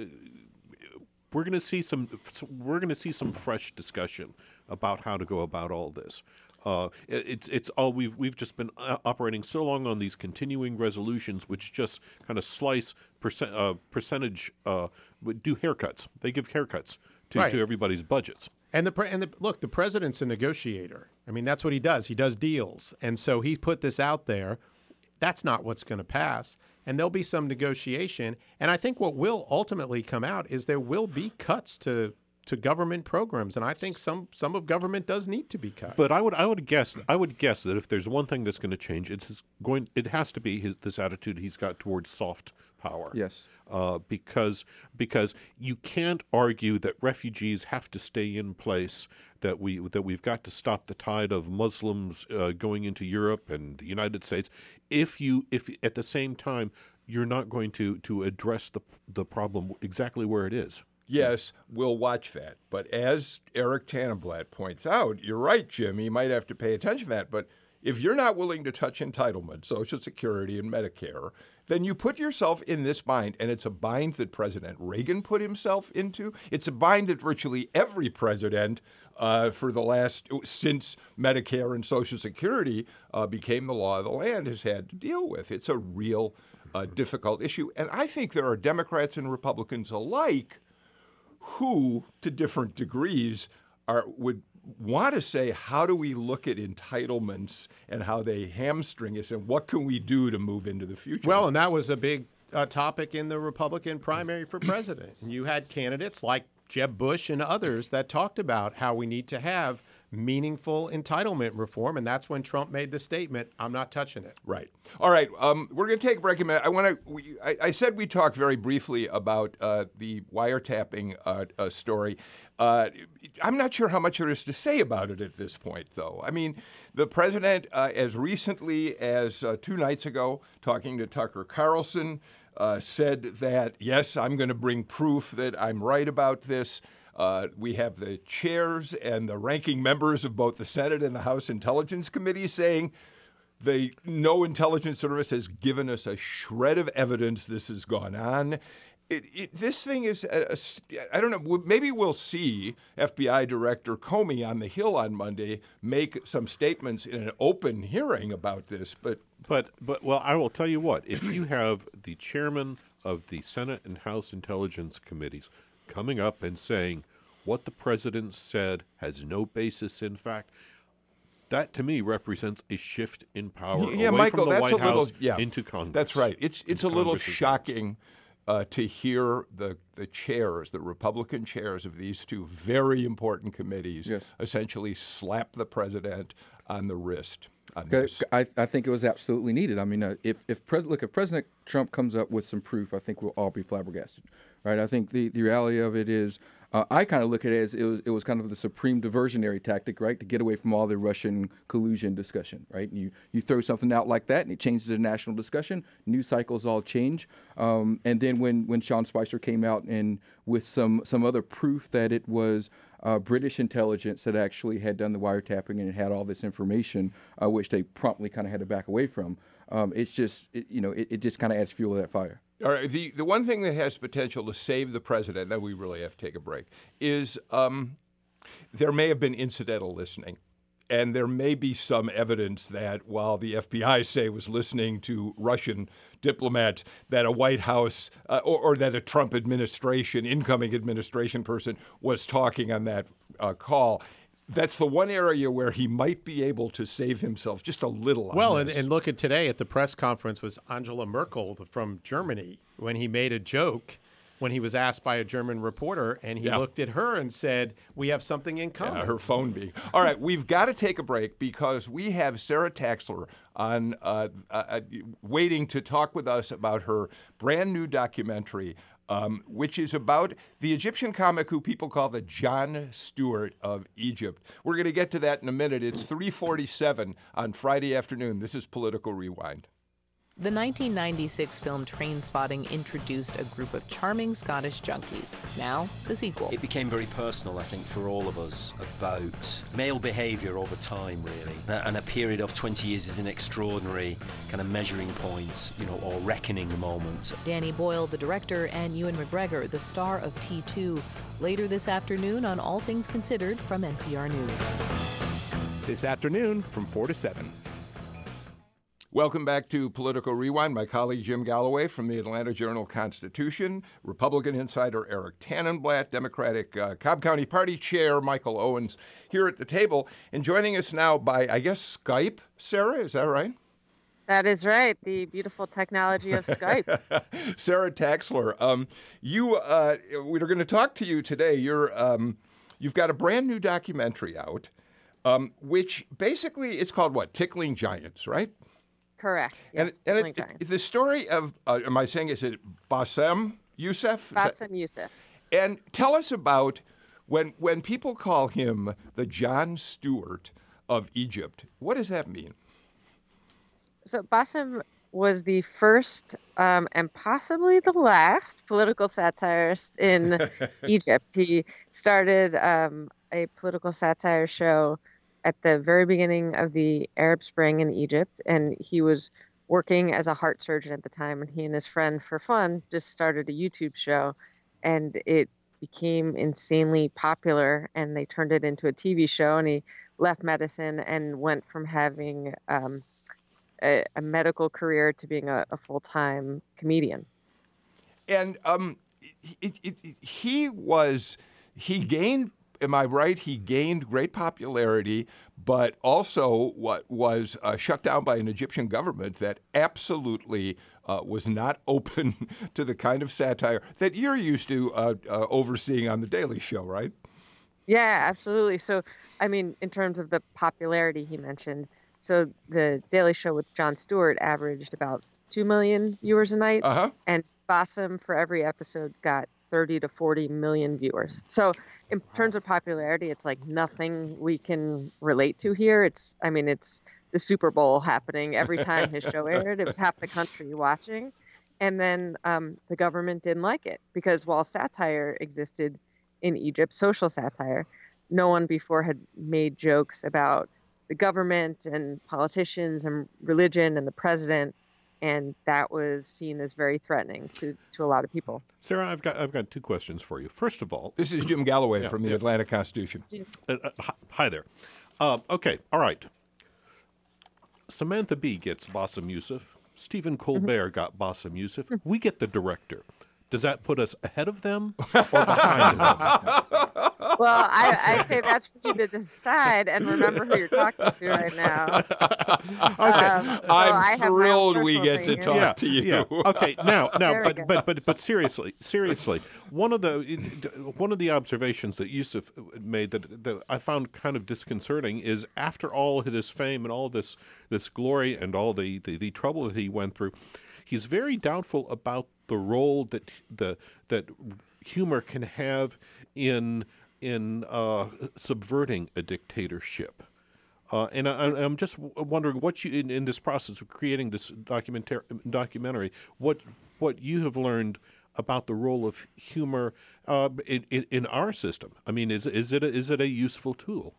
We're going to see some. We're going to see some fresh discussion about how to go about all this. Uh, it, it's it's all we've we've just been uh, operating so long on these continuing resolutions, which just kind of slice percent uh, percentage, uh, do haircuts. They give haircuts to, Right. to everybody's budgets. And the pre- and the, look, the president's a negotiator. I mean, that's what he does. He does deals, and so he put this out there. That's not what's going to pass, and there'll be some negotiation. And I think what will ultimately come out is there will be cuts to to government programs, and I think some some of government does need to be cut. But I would I would guess I would guess that if there's one thing that's going to change, it's his going. It has to be his this attitude he's got towards soft power. Yes. Uh, because because you can't argue that refugees have to stay in place, that we that we've got to stop the tide of Muslims uh, going into Europe and the United States, if you if at the same time you're not going to to address the the problem exactly where it is. Yes, we'll watch that. But as Eric Tannenblatt points out, you're right, Jim. You might have to pay attention to that. But if you're not willing to touch entitlement, Social Security, and Medicare, then you put yourself in this bind. And it's a bind that President Reagan put himself into. It's a bind that virtually every president uh, for the last, since Medicare and Social Security uh, became the law of the land, has had to deal with. It's a real uh, difficult issue. And I think there are Democrats and Republicans alike who, to different degrees, are would want to say, how do we look at entitlements and how they hamstring us, and what can we do to move into the future? Well, and that was a big uh, topic in the Republican primary for president. And you had candidates like Jeb Bush and others that talked about how we need to have meaningful entitlement reform, and that's when Trump made the statement, I'm not touching it. Right. All right. Um, we're going to take a break in a minute. I want to. I, I said we talk very briefly about uh, the wiretapping uh, uh, story. Uh, I'm not sure how much there is to say about it at this point, though. I mean, the president, uh, as recently as uh, two nights ago, talking to Tucker Carlson, uh, said that, yes, I'm going to bring proof that I'm right about this. Uh, we have the chairs and the ranking members of both the Senate and the House Intelligence Committee saying the no intelligence service has given us a shred of evidence this has gone on. It, it, this thing is, a, a, I don't know, maybe we'll see F B I Director Comey on the Hill on Monday make some statements in an open hearing about this. But, But, but well, I will tell you what, if you have the chairman of the Senate and House Intelligence Committees coming up and saying what the president said has no basis in fact, that to me represents a shift in power yeah, away Michael, from the that's White a little, House yeah, into Congress. That's right. It's it's a into little Congress's shocking uh, to hear the the chairs, the Republican chairs of these two very important committees, Yes. essentially slap the president on the wrist. On Okay, this. I, I think it was absolutely needed. I mean, uh, if if pres- look if President Trump comes up with some proof, I think we'll all be flabbergasted, right? I think the, the reality of it is, Uh, I kind of look at it as it was it was kind of the supreme diversionary tactic, right, to get away from all the Russian collusion discussion, right? And you you throw something out like that, and it changes the national discussion. News cycles all change, um, and then when when Sean Spicer came out and with some some other proof that it was uh, British intelligence that actually had done the wiretapping and it had all this information, uh, which they promptly kind of had to back away from. Um, it's just it, you know it, it just kind of adds fuel to that fire. All right. The, the one thing that has potential to save the president, then we really have to take a break, is um, there may have been incidental listening. And there may be some evidence that while the F B I say was listening to Russian diplomats, that a White House uh, or, or that a Trump administration, incoming administration person was talking on that uh, call. That's the one area where he might be able to save himself just a little. On well, and, this. and look at today at the press conference was Angela Merkel from Germany when he made a joke when he was asked by a German reporter, and he Yeah. looked at her and said, "We have something in common." Yeah, her phone being. All right, we've got to take a break because we have Sarah Taxler on uh, uh, waiting to talk with us about her brand new documentary. Um, which is about the Egyptian comic who people call the Jon Stewart of Egypt. We're going to get to that in a minute. It's three forty-seven on Friday afternoon. This is Political Rewind. The nineteen ninety-six film Trainspotting introduced a group of charming Scottish junkies. Now, the sequel. It became very personal, I think, for all of us about male behaviour over time, really. And a period of twenty years is an extraordinary kind of measuring point, you know, or reckoning moment. Danny Boyle, the director, and Ewan McGregor, the star of T two, later this afternoon on All Things Considered from N P R News. This afternoon from four to seven. Welcome back to Political Rewind. My colleague Jim Galloway from the Atlanta Journal-Constitution, Republican insider Eric Tannenblatt, Democratic uh, Cobb County Party Chair Michael Owens here at the table. And joining us now by, I guess, Skype, Sarah, is that right? That is right, the beautiful technology of Skype. Sarah Taxler, um, you, uh, we're going to talk to you today. You're, um, you've got a brand new documentary out, um, which basically is called what? Tickling Giants, right? Correct. And, Yes, and Tickling it, Giants. it, the story of, uh, am I saying, is it Bassem Youssef? Is that- Bassem Youssef. And tell us about when when people call him the Jon Stewart of Egypt, what does that mean? So Bassem was the first um, and possibly the last political satirist in Egypt. He started um, a political satire show at the very beginning of the Arab Spring in Egypt, and he was working as a heart surgeon at the time, and he and his friend, for fun, just started a YouTube show, and it became insanely popular, and they turned it into a T V show, and he left medicine and went from having um, a, a medical career to being a, a full-time comedian. And um, it, it, it, he was, he gained, am I right? He gained great popularity, but also what was uh, shut down by an Egyptian government that absolutely uh, was not open to the kind of satire that you're used to uh, uh, overseeing on The Daily Show, right? Yeah, absolutely. So, I mean, in terms of the popularity he mentioned, so the Daily Show with Jon Stewart averaged about two million viewers a night, uh-huh. and Bassem for every episode got thirty to forty million viewers. So in terms of popularity, it's like nothing we can relate to here. It's, I mean, it's the Super Bowl happening every time his show aired. It was half the country watching. And then um, the government didn't like it because while satire existed in Egypt, social satire, no one before had made jokes about the government and politicians and religion and the president. And that was seen as very threatening to, to a lot of people. Sarah, I've got I've got two questions for you. First of all, this is Jim Galloway yeah, from the yeah. Atlanta Constitution. Uh, uh, hi there. Uh, okay, all right. Samantha Bee gets Bassem Youssef. Stephen Colbert mm-hmm. got Bassem Youssef. We get the director. Does that put us ahead of them or behind them? Well, I, I say that's for you to decide and remember who you're talking to right now. Okay. Um, so I'm thrilled we get to talk yeah, to you. Yeah. Okay. Now, now, but, go. but but but seriously, seriously, one of the one of the observations that Youssef made that, that I found kind of disconcerting is after all this fame and all this this glory and all the, the, the trouble that he went through, he's very doubtful about the role that the that humor can have in in uh, subverting a dictatorship. Uh, and I, I'm just wondering what you, in, in this process of creating this documentary, documentary, what what you have learned about the role of humor uh, in, in in our system. I mean, is is it a, is it a useful tool?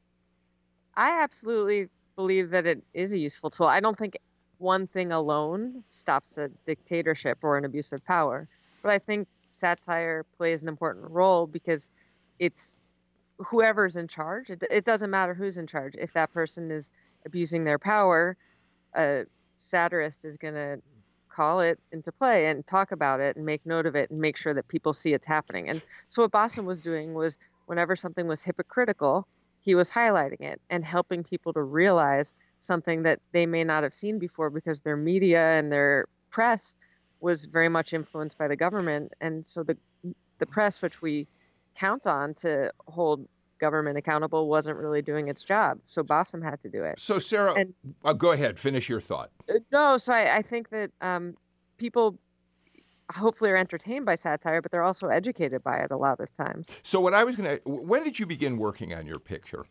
I absolutely believe that it is a useful tool. I don't think one thing alone stops a dictatorship or an abuse of power, but I think satire plays an important role because it's whoever's in charge. It, it doesn't matter who's in charge. If that person is abusing their power, a satirist is going to call it into play and talk about it and make note of it and make sure that people see it's happening. And so what Bossom was doing was whenever something was hypocritical, he was highlighting it and helping people to realize something that they may not have seen before because their media and their press was very much influenced by the government. And so the the press, which we count on to hold government accountable, wasn't really doing its job. So Bossom had to do it. So Sarah, and, uh, go ahead, finish your thought. Uh, no, so I, I think that um, people hopefully are entertained by satire, but they're also educated by it a lot of times. So what I was going to, when did you begin working on your picture?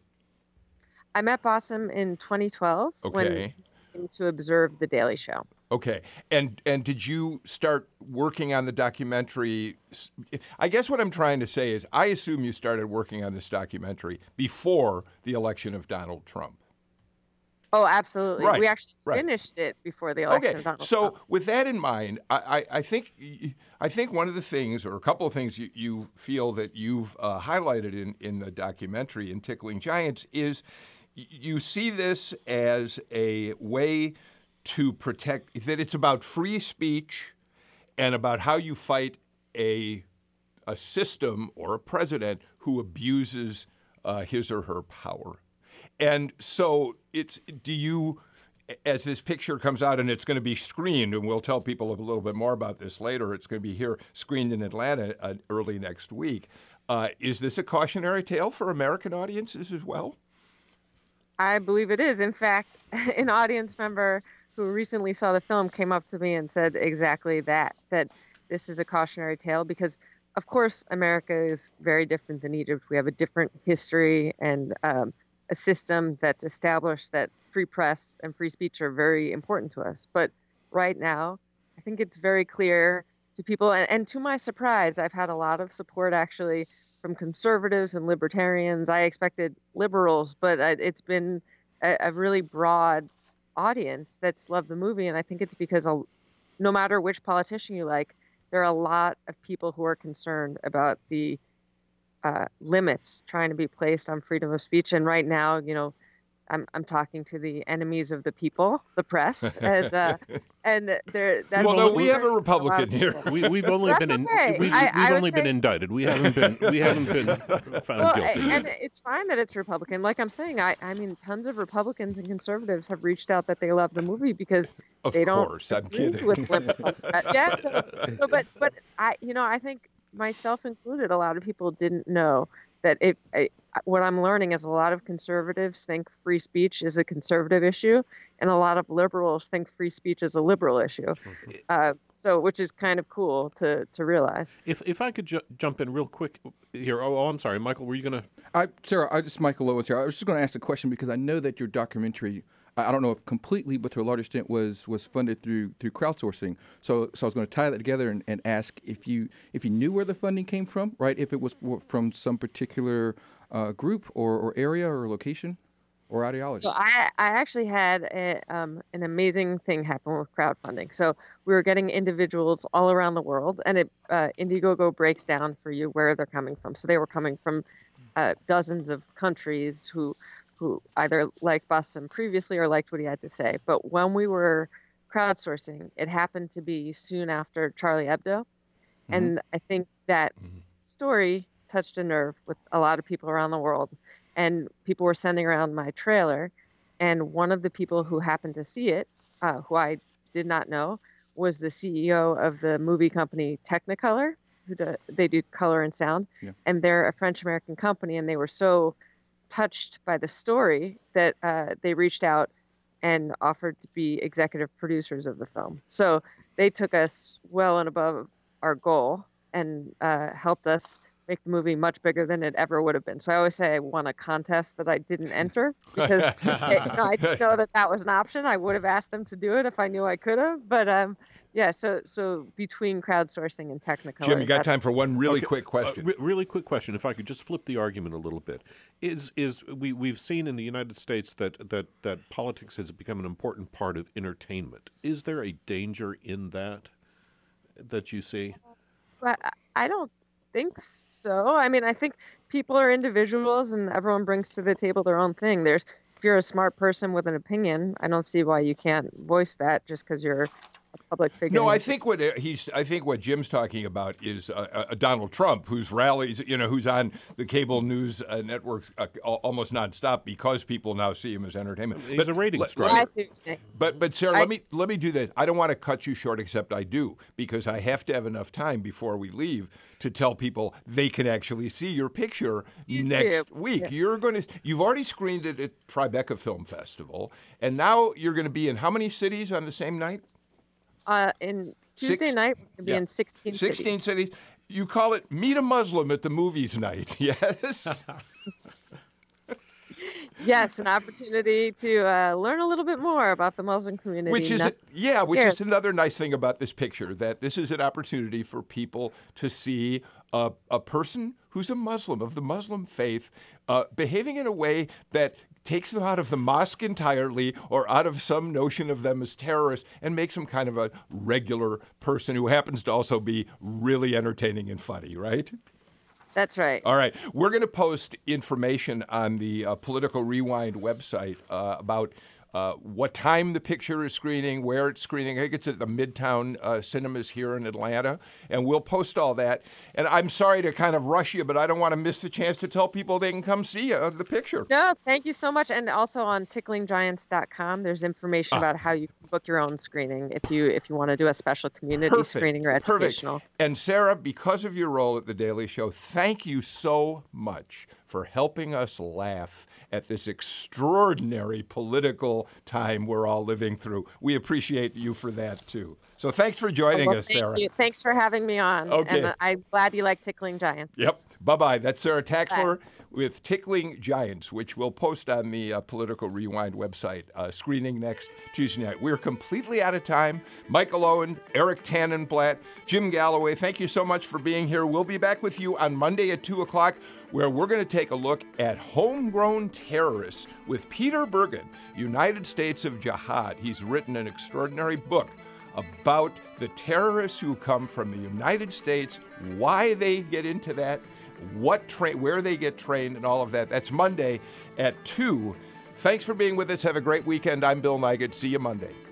I met Bossom in twenty twelve Okay. when he came to observe The Daily Show. Okay. And and did you start working on the documentary? I guess what I'm trying to say is I assume you started working on this documentary before the election of Donald Trump. Oh, absolutely. Right, We actually right. finished it before the election Okay, of Donald so Trump. with that in mind, I, I, I think I think one of the things, or a couple of things you, you feel that you've uh, highlighted in, in the documentary in Tickling Giants is y- you see this as a way to protect, that it's about free speech and about how you fight a a system or a president who abuses uh, his or her power. And so it's, do you, as this picture comes out and it's going to be screened, and we'll tell people a little bit more about this later, it's going to be here screened in Atlanta uh, early next week. Uh, is this a cautionary tale for American audiences as well? I believe it is. In fact, an audience member who recently saw the film came up to me and said exactly that, that this is a cautionary tale because, of course, America is very different than Egypt. We have a different history and um, a system that's established that free press and free speech are very important to us. But right now, I think it's very clear to people, and, and to my surprise, I've had a lot of support actually from conservatives and libertarians. I expected liberals, but uh, it's been a, a really broad audience that's loved the movie. And I think it's because a, no matter which politician you like, there are a lot of people who are concerned about the uh, limits trying to be placed on freedom of speech. And right now, you know, I'm I'm talking to the enemies of the people, the press, and uh, and there. That's Well, no, we have a Republican here. We, we've only That's been in, okay. we've, I- we've I would only been say- indicted. We haven't been we haven't been found Well, guilty. and it's fine that it's Republican. Like I'm saying, I, I mean, tons of Republicans and conservatives have reached out that they love the movie because Of they don't course, I'm agree kidding. with liberals. Uh, yeah, so, so, but but I, you know, I think myself included, a lot of people didn't know that it. I, what I'm learning is a lot of conservatives think free speech is a conservative issue, and a lot of liberals think free speech is a liberal issue. Uh, so, which is kind of cool to to realize. If if I could ju- jump in real quick here. Oh, oh, I'm sorry, Michael. Were you gonna? I, Sarah, I just Michael Owens here. I was just going to ask a question because I know that your documentary, I I don't know if completely, but to a large extent, was was funded through through crowdsourcing. So, so I was going to tie that together and, and ask if you if you knew where the funding came from, right? If it was for, from some particular uh, group or, or area or location or ideology. So I, I actually had a, um, an amazing thing happen with crowdfunding. So we were getting individuals all around the world, and it uh, Indiegogo breaks down for you where they're coming from. So they were coming from uh, dozens of countries who who either liked Bossom previously or liked what he had to say. But when we were crowdsourcing, it happened to be soon after Charlie Hebdo, Mhm. and I think that story touched a nerve with a lot of people around the world. And people were sending around my trailer. And one of the people who happened to see it, uh, who I did not know, was the C E O of the movie company Technicolor, who do, they do color and sound. Yeah. And they're a French-American company. And they were so touched by the story that uh, they reached out and offered to be executive producers of the film. So they took us well and above our goal and uh, helped us make the movie much bigger than it ever would have been. So I always say I won a contest that I didn't enter because it, you know, I didn't know that that was an option. I would have asked them to do it if I knew I could have. But um, yeah, so so between crowdsourcing and Technicolor. Jim, you got that's- time for one really Okay, quick question. Uh, re- really quick question. If I could just flip the argument a little bit, is is we we've seen in the United States that that that politics has become an important part of entertainment. Is there a danger in that that you see? But I I don't think so. I mean, I think people are individuals and everyone brings to the table their own thing. There's if you're a smart person with an opinion, I don't see why you can't voice that just because you're a public figure. No, I think what uh, he's. I think what Jim's talking about is uh, uh, Donald Trump, whose rallies, you know, who's on the cable news uh, networks uh, al- almost nonstop because people now see him as entertainment. He's a ratings let- driver. I see what you're saying. But but Sarah, I- let me let me do this. I don't want to cut you short, except I do because I have to have enough time before we leave to tell people they can actually see your picture You next do. week. Yeah. You're going to. You've already screened it at Tribeca Film Festival, and now you're going to be in how many cities on the same night? Uh, in Tuesday Six- night, we're going to be yeah. in sixteen, sixteen cities. cities. You call it Meet a Muslim at the Movies Night, yes? Yes, an opportunity to uh, learn a little bit more about the Muslim community. Which is, not a, yeah, which scared. is another nice thing about this picture, that this is an opportunity for people to see a, a person who's a Muslim, of the Muslim faith, uh, behaving in a way that takes them out of the mosque entirely or out of some notion of them as terrorists and makes them kind of a regular person who happens to also be really entertaining and funny, right? That's right. All right. We're going to post information on the uh, Political Rewind website uh, about uh, what time the picture is screening, where it's screening. I think it's at the Midtown uh, Cinemas here in Atlanta. And we'll post all that. And I'm sorry to kind of rush you, but I don't want to miss the chance to tell people they can come see uh, the picture. No, thank you so much. And also on tickling giants dot com, there's information Ah. about how you can book your own screening if you if you want to do a special community Perfect. screening or educational. Perfect. And Sarah, because of your role at The Daily Show, thank you so much for helping us laugh at this extraordinary political time we're all living through. We appreciate you for that, too. So thanks for joining Well, us, thank Sarah. you. Thanks for having me on. Okay. And I'm glad you like tickling giants. Yep. Bye-bye. That's Sarah Taxler with Tickling Giants, which we'll post on the uh, Political Rewind website, uh, screening next Tuesday night. We're completely out of time. Michael Owen, Eric Tannenblatt, Jim Galloway, thank you so much for being here. We'll be back with you on Monday at two o'clock, where we're going to take a look at Homegrown Terrorists with Peter Bergen, United States of Jihad. He's written an extraordinary book about the terrorists who come from the United States, why they get into that, what tra- where they get trained, and all of that. That's Monday at two. Thanks for being with us. Have a great weekend. I'm Bill Nygut. See you Monday.